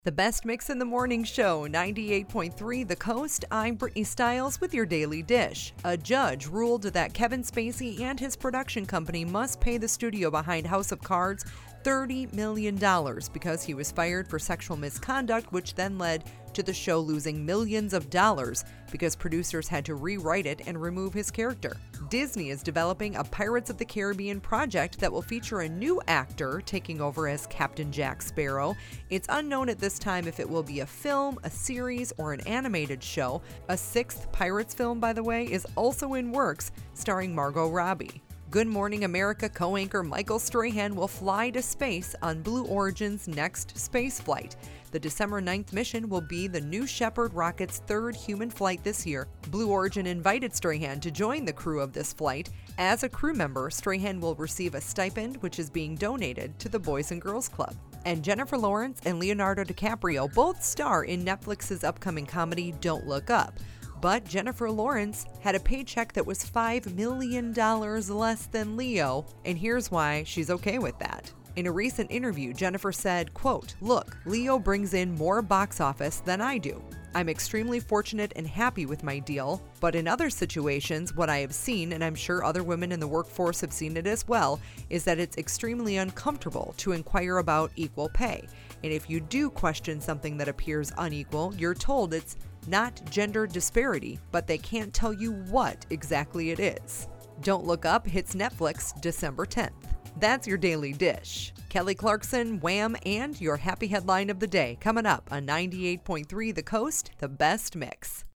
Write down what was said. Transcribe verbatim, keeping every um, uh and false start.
The best mix in the morning show, ninety-eight point three The Coast. I'm Brittany Stiles with your daily dish. A judge ruled that Kevin Spacey and his production company must pay the studio behind House of Cards thirty million dollars because he was fired for sexual misconduct, which then led to the show losing millions of dollars because producers had to rewrite it and remove his character. Disney is developing a Pirates of the Caribbean project that will feature a new actor taking over as Captain Jack Sparrow. It's unknown at this time if it will be a film, a series, or an animated show. A sixth Pirates film, by the way, is also in works, starring Margot Robbie. Good Morning America co-anchor Michael Strahan will fly to space on Blue Origin's next space flight. The December ninth mission will be the New Shepard rocket's third human flight this year. Blue Origin invited Strahan to join the crew of this flight. As a crew member, Strahan will receive a stipend, which is being donated to the Boys and Girls Club. And Jennifer Lawrence and Leonardo DiCaprio both star in Netflix's upcoming comedy Don't Look Up. But Jennifer Lawrence had a paycheck that was five million dollars less than Leo, and here's why she's okay with that. In a recent interview, Jennifer said, quote, "Look, Leo brings in more box office than I do. I'm extremely fortunate and happy with my deal, but in other situations, what I have seen, and I'm sure other women in the workforce have seen it as well, is that it's extremely uncomfortable to inquire about equal pay. And if you do question something that appears unequal, you're told it's not gender disparity, but they can't tell you what exactly it is." Don't Look Up hits Netflix December tenth. That's your daily dish. Kelly Clarkson, Wham, and your happy headline of the day coming up on ninety-eight point three The Coast, the best mix.